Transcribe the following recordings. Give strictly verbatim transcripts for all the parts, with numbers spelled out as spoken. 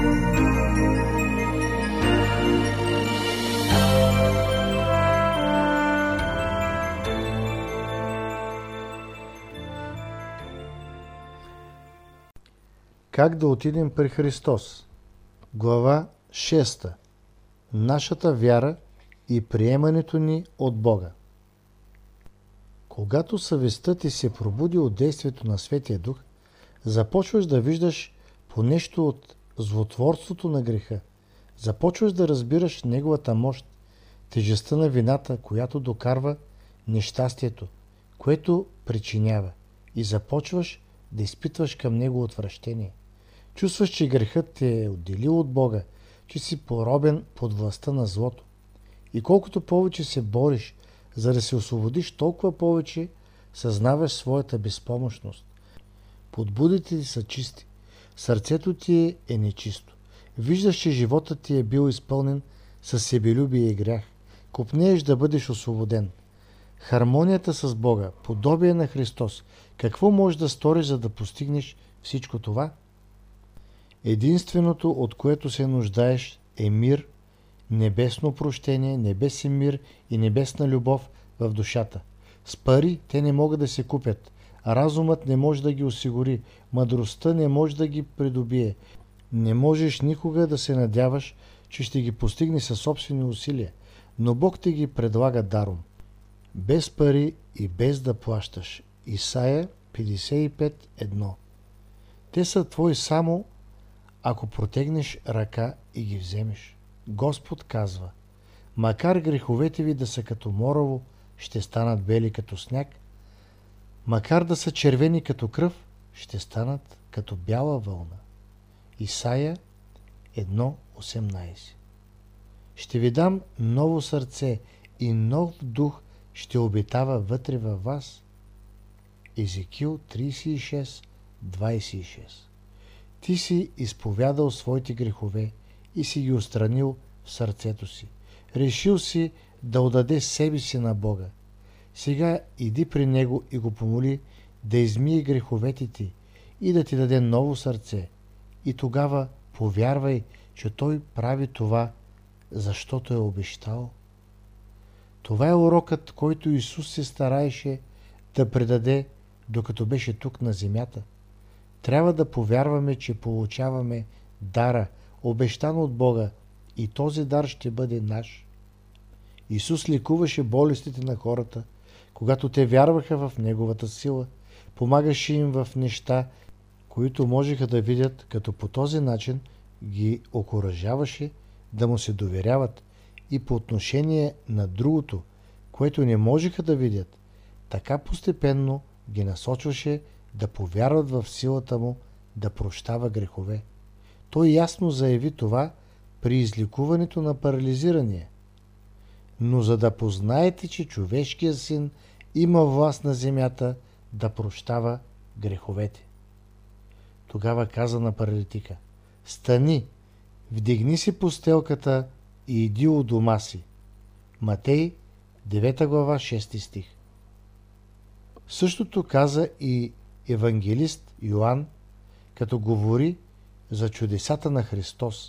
Как да отидем при Христос? Глава шеста. Нашата вяра и приемането ни от Бога. Когато съвестта ти се пробуди от действието на Светия Дух, започваш да виждаш по нещо от злотворството на греха. Започваш да разбираш неговата мощ, тежестта на вината, която докарва нещастието, което причинява, и започваш да изпитваш към него отвращение. Чувстваш, че грехът те е отделил от Бога, че си поробен под властта на злото. И колкото повече се бориш, за да се освободиш, толкова повече съзнаваш своята безпомощност. Подбудите ти са чисти, сърцето ти е нечисто. Виждаш, че животът ти е бил изпълнен със себелюбие и грях. Копнееш да бъдеш освободен. Хармонията с Бога, подобие на Христос. Какво можеш да сториш, за да постигнеш всичко това? Единственото, от което се нуждаеш, е мир, небесно прощение, небесен мир и небесна любов в душата. С пари те не могат да се купят. Разумът не може да ги осигури. Мъдростта не може да ги придобие. Не можеш никога да се надяваш, че ще ги постигне със собствени усилия. Но Бог ти ги предлага даром. Без пари и без да плащаш. Исаия петдесет и пет едно. Те са твои само ако протегнеш ръка и ги вземеш. Господ казва: макар греховете ви да са като морово, ще станат бели като сняг, макар да са червени като кръв, ще станат като бяла вълна. Исаия едно осемнайсет. Ще ви дам ново сърце и нов дух ще обитава вътре във вас. Езекил трийсет и шест двайсет и шест. Ти си изповядал своите грехове и си ги отстранил в сърцето си. Решил си да отдаде себе си на Бога. Сега иди при Него и го помоли да измие греховете ти и да ти даде ново сърце. И тогава повярвай, че Той прави това, защото е обещал. Това е урокът, който Исус се стараеше да предаде, докато беше тук на земята. Трябва да повярваме, че получаваме дара, обещан от Бога, и този дар ще бъде наш. Исус лекуваше болестите на хората, когато те вярваха в Неговата сила, помагаше им в неща, които можеха да видят, като по този начин ги окуражаваше да му се доверяват, и по отношение на другото, което не можеха да видят, така постепенно ги насочваше да повярват в силата му да прощава грехове. Той ясно заяви това при излекуването на парализирания. Но за да познаете, че човешкият син има власт на земята да прощава греховете. Тогава каза на паралитика: стани, вдигни си постелката и иди у дома си. Матей девета глава шести стих. Същото каза и евангелист Йоан, като говори за чудесата на Христос.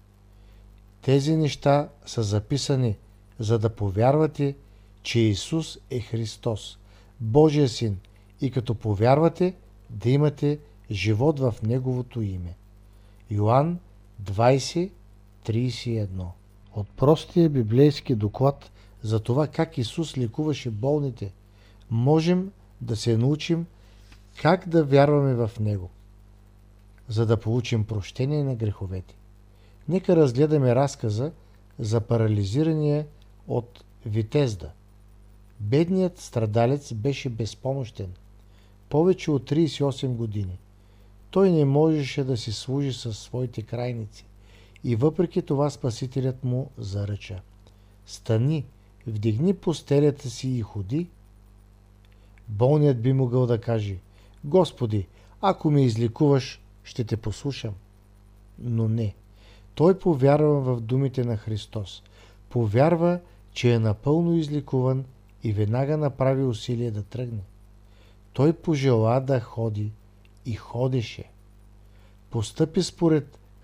Тези неща са записани, за да повярвате, че Исус е Христос, Божия син, и като повярвате, да имате живот в Неговото име. Йоан двайсет трийсет и едно. От простия библейски доклад за това как Исус лекуваше болните, можем да се научим как да вярваме в Него, за да получим прощение на греховете. Нека разгледаме разказа за парализирания от Витезда. Бедният страдалец беше безпомощен повече от трийсет и осем години. Той не можеше да си служи със своите крайници и въпреки това Спасителят му заръча: стани, вдигни постелята си и ходи. Болният би могъл да каже: Господи, ако ме излекуваш, ще те послушам. Но не. Той повярва в думите на Христос. Повярва, че е напълно излекуван и веднага направи усилие да тръгне. Той пожела да ходи и ходеше. Постъпи според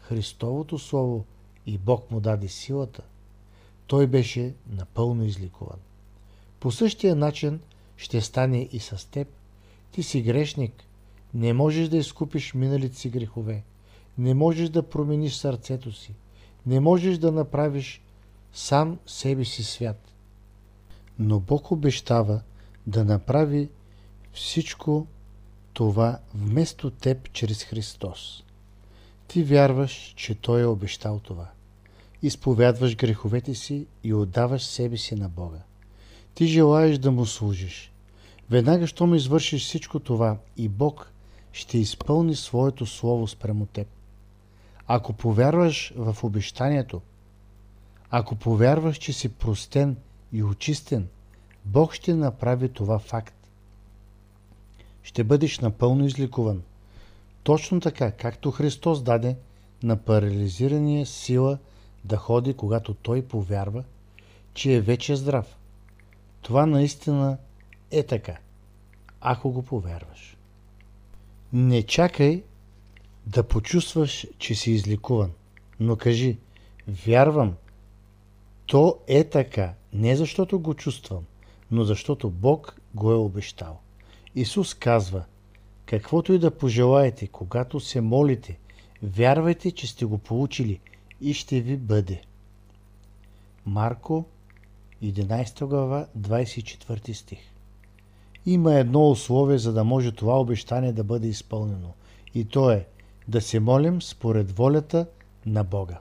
Христовото Слово и Бог му даде силата, той беше напълно излекуван. По същия начин ще стане и с теб. Ти си грешник, не можеш да изкупиш миналите си грехове, не можеш да промениш сърцето си, не можеш да направиш сам себе си свят. Но Бог обещава да направи всичко това вместо теб чрез Христос. Ти вярваш, че Той е обещал това. Изповядваш греховете си и отдаваш себе си на Бога. Ти желаеш да му служиш. Веднага, щом извършиш всичко това, и Бог ще изпълни своето слово спрямо теб. Ако повярваш в обещанието, ако повярваш, че си простен и очистен, Бог ще направи това факт. Ще бъдеш напълно излекуван. Точно така, както Христос даде на парализирания сила да ходи, когато той повярва, че е вече здрав. Това наистина е така, ако го повярваш. Не чакай да почувстваш, че си излекуван, но кажи: вярвам, то е така, не защото го чувствам, но защото Бог го е обещал. Исус казва: каквото и да пожелаете, когато се молите, вярвайте, че сте го получили и ще ви бъде. Марко, единайсета глава, двайсет и четвърти стих. Има едно условие, за да може това обещание да бъде изпълнено, и то е да се молим според волята на Бога.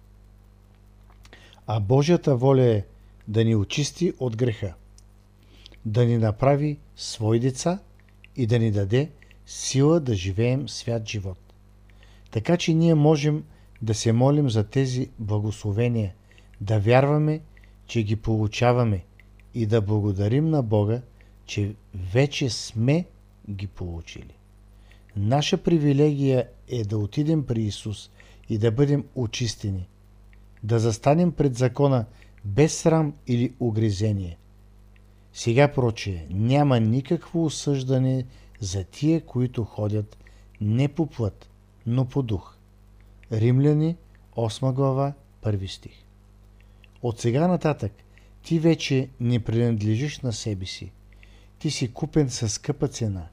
А Божията воля е да ни очисти от греха, да ни направи свои деца и да ни даде сила да живеем свят живот. Така че ние можем да се молим за тези благословения, да вярваме, че ги получаваме и да благодарим на Бога, че вече сме ги получили. Наша привилегия е да отидем при Исус и да бъдем очистени, да застанем пред закона без срам или угризение. Сега, прочее, няма никакво осъждане за тия, които ходят не по плът, но по дух. Римляни, осма глава, първи стих. От сега нататък ти вече не принадлежиш на себе си. Ти си купен със скъпа цена.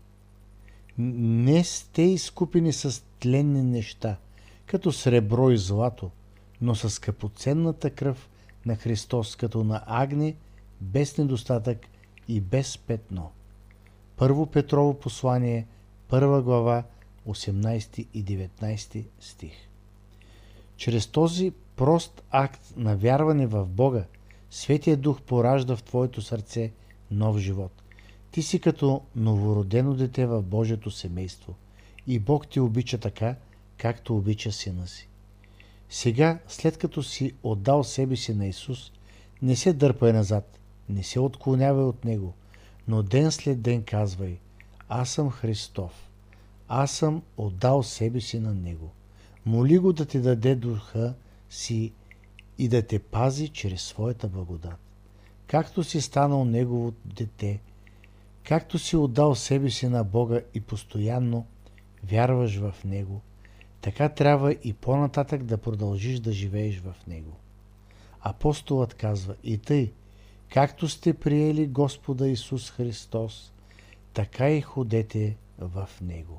Не сте изкупени с тленни неща, като сребро и злато, но с скъпоценната кръв на Христос, като на агне, без недостатък и без петно. Първо Петрово послание, първа глава, осемнайсети и деветнайсети стих. Чрез този прост акт на вярване в Бога, Светия Дух поражда в твоето сърце нов живот. Ти си като новородено дете в Божието семейство и Бог те обича така, както обича сина си. Сега, след като си отдал себе си на Исус, не се дърпай назад, не се отклонявай от Него, но ден след ден казвай: аз съм Христов, аз съм отдал себе си на Него. Моли Го да ти даде духа си и да те пази чрез своята благодат. Както си станал Негово дете, както си отдал себе си на Бога и постоянно вярваш в Него, така трябва и по-нататък да продължиш да живееш в Него. Апостолът казва: и тъй, както сте приели Господа Исус Христос, така и ходете в Него.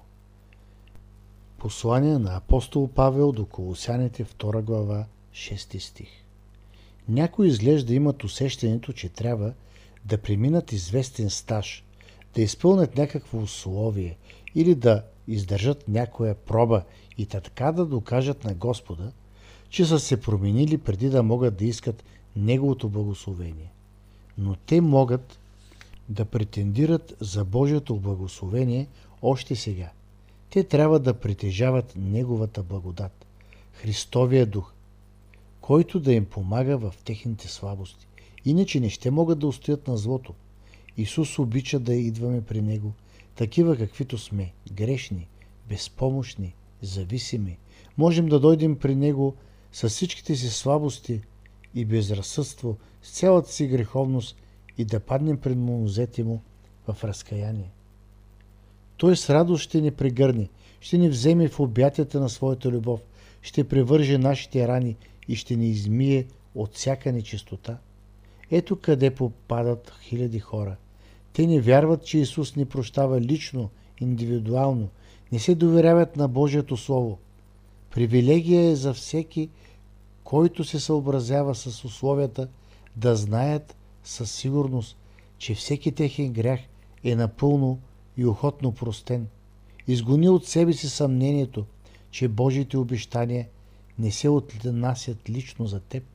Послание на апостол Павел до Колосяните, втора глава, шести стих. Някои изглежда имат усещането, че трябва да преминат известен стаж, да изпълнят някакво условие или да издържат някоя проба и така да докажат на Господа, че са се променили преди да могат да искат Неговото благословение. Но те могат да претендират за Божието благословение още сега. Те трябва да притежават Неговата благодат, Христовия дух, който да им помага в техните слабости. Иначе не ще могат да устоят на злото. Исус обича да идваме при Него, такива каквито сме, грешни, безпомощни, зависими. Можем да дойдем при Него с всичките си слабости и безразсъдство, с цялата си греховност и да паднем пред нозете Му в разкаяние. Той с радост ще ни прегърне, ще ни вземе в обятията на своята любов, ще превърже нашите рани и ще ни измие от всяка нечистота. Ето къде попадат хиляди хора. Те не вярват, че Исус ни прощава лично, индивидуално, не се доверяват на Божието Слово. Привилегия е за всеки, който се съобразява с условията, да знаят със сигурност, че всеки техен грях е напълно и охотно простен. Изгони от себе си съмнението, че Божиите обещания не се отнасят лично за теб.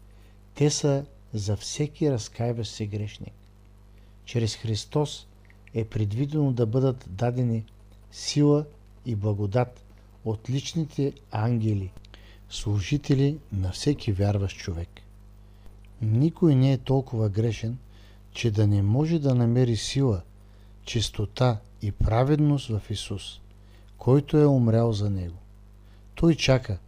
Те са за всеки разкаиващ се грешник. Чрез Христос е предвидено да бъдат дадени сила и благодат от личните ангели, служители на всеки вярващ човек. Никой не е толкова грешен, че да не може да намери сила, чистота и праведност в Исус, който е умрял за него. Той чака,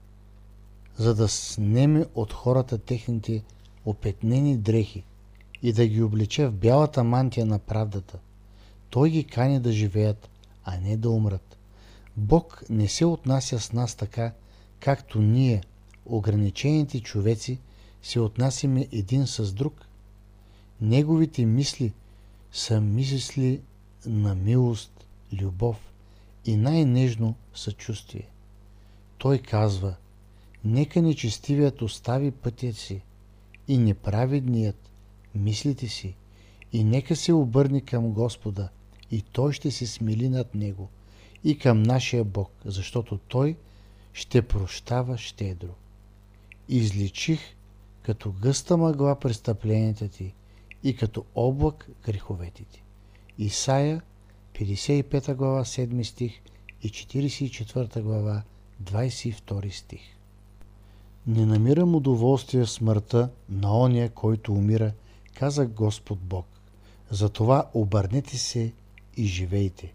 за да снеме от хората техните опетнени дрехи и да ги облече в бялата мантия на правдата. Той ги кани да живеят, а не да умрат. Бог не се отнася с нас така, както ние, ограничените човеци, се отнасяме един с друг. Неговите мисли са мисли на милост, любов и най-нежно съчувствие. Той казва: нека нечестивият остави пътя си и неправедният мислите си, и нека се обърне към Господа, и Той ще се смили над него, и към нашия Бог, защото Той ще прощава щедро. Изличих като гъста мъгла престъпленията ти и като облак греховете ти. Исаия, петдесет и пета глава, седми стих и четиридесет и четвърта глава, двадесет и втори стих. Не намирам удоволствие в смъртта на оня, който умира, каза Господ Бог. Затова обърнете се и живейте.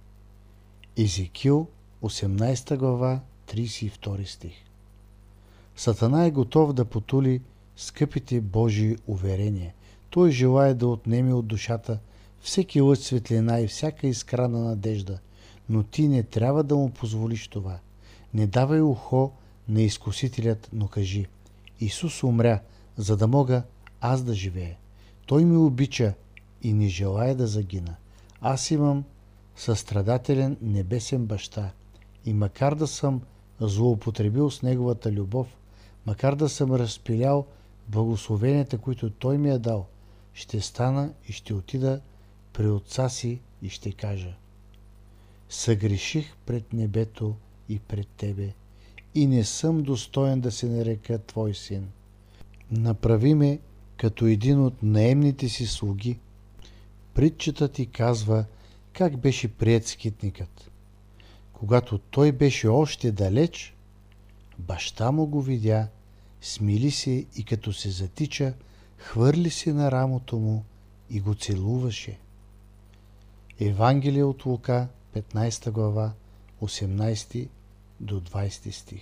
Езекил, осемнадесета глава, тридесет и втори стих. Сатана е готов да потули скъпите Божии уверения. Той желае да отнеме от душата всеки лъч светлина и всяка искра на надежда, но ти не трябва да му позволиш това. Не давай ухо на изкусителят, но кажи: Исус умря, за да мога аз да живея. Той ми обича и не желая да загина. Аз имам състрадателен небесен баща и макар да съм злоупотребил с неговата любов, макар да съм разпилял благословенията, които той ми е дал, ще стана и ще отида при отца си и ще кажа: съгреших пред небето и пред тебе и не съм достоен да се нарека твой син. Направи ме като един от наемните си слуги. Притчата ти казва как беше приет скитникът. Когато той беше още далеч, баща му го видя, смили се и като се затича, хвърли се на рамото му и го целуваше. Евангелие от Лука, петнадесета глава, осемнадесети до двадесети стих.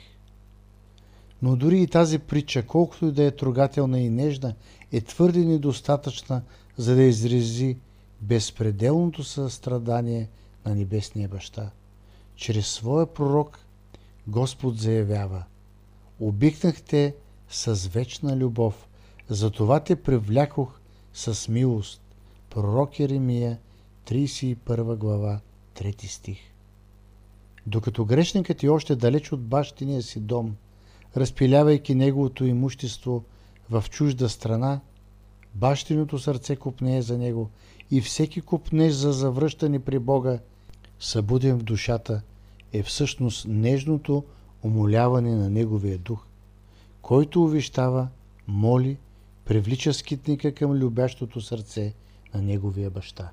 Но дори и тази притча, колкото и да е трогателна и нежна, е твърде недостатъчна, за да изрази безпределното състрадание на Небесния баща. Чрез своя пророк Господ заявява: обикнах те с вечна любов, затова те привлякох с милост. Пророк Еремия, тридесет и първа глава, трети стих. Докато грешникът е още далеч от бащиния си дом, разпилявайки неговото имущество в чужда страна, бащиното сърце копнее за него и всеки копнеж за завръщане при Бога, събуден в душата, е всъщност нежното умоляване на неговия дух, който увещава, моли, привлича скитника към любящото сърце на неговия баща.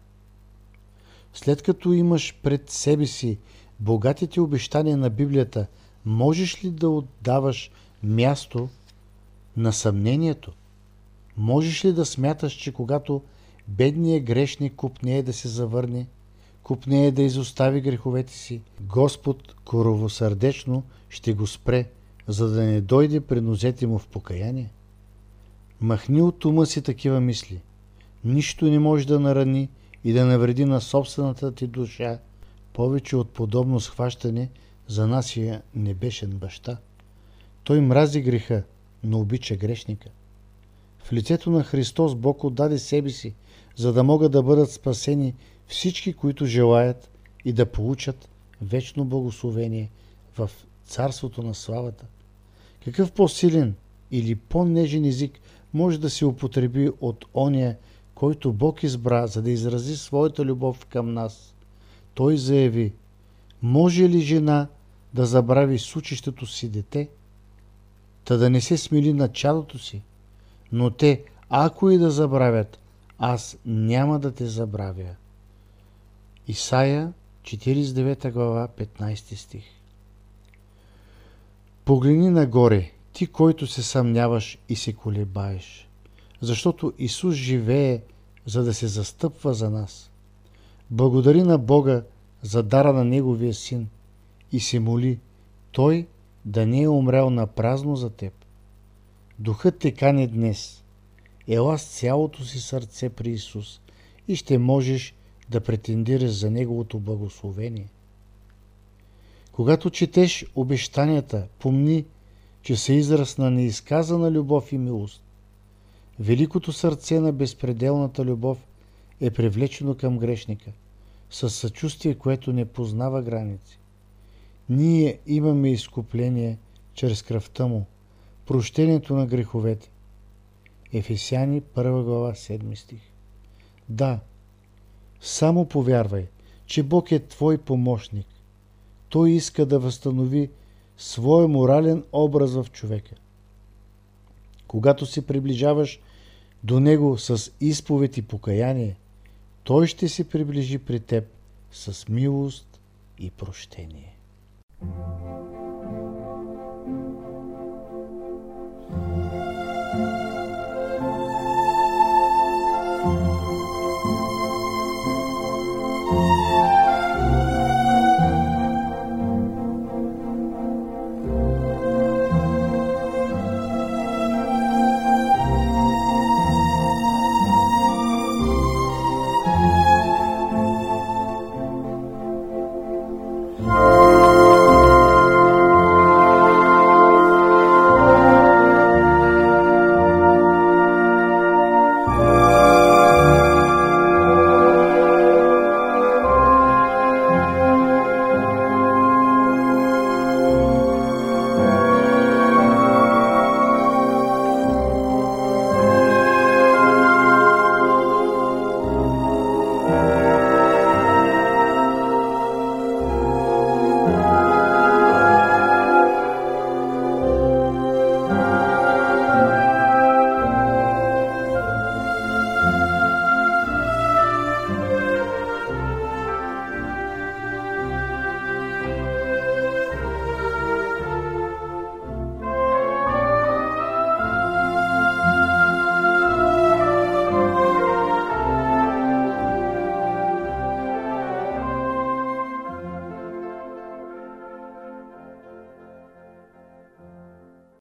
След като имаш пред себе си богатите обещания на Библията, можеш ли да отдаваш място на съмнението? Можеш ли да смяташ, че когато бедният грешник копнее да се завърне, копнее да изостави греховете си, Господ коровосърдечно ще го спре, за да не дойде при нозете му в покаяние? Махни от ума си такива мисли. Нищо не може да нарани и да навреди на собствената ти душа повече от подобно схващане за нашия небесен баща. Той мрази греха, но обича грешника. В лицето на Христос Бог отдаде себе си, за да могат да бъдат спасени всички, които желаят и да получат вечно благословение в Царството на славата. Какъв по-силен или по-нежен език може да се употреби от оня, който Бог избра, за да изрази своята любов към нас? Той заяви: може ли жена да забрави сучещото си дете, та да не се смили над чадото си? Но те, ако и да забравят, аз няма да те забравя. Исаия, четиридесет и девета глава, петнайсети стих. Погледни нагоре, ти, който се съмняваш и се колебаеш, защото Исус живее, за да се застъпва за нас. Благодари на Бога за дара на Неговия Син и се моли Той да не е умрял на празно за теб. Духът те кани днес. Ела с цялото си сърце при Исус и ще можеш да претендираш за Неговото благословение. Когато четеш обещанията, помни, че са израз на неизказана любов и милост. Великото сърце на безпределната любов е привлечено към грешника, със съчувствие, което не познава граници. Ние имаме изкупление чрез кръвта му, прощението на греховете. Ефесяни, първа глава, седми стих. Да, само повярвай, че Бог е твой помощник. Той иска да възстанови своя морален образ в човека. Когато се приближаваш до Него с изповед и покаяние, Той ще се приближи при теб с милост и прощение.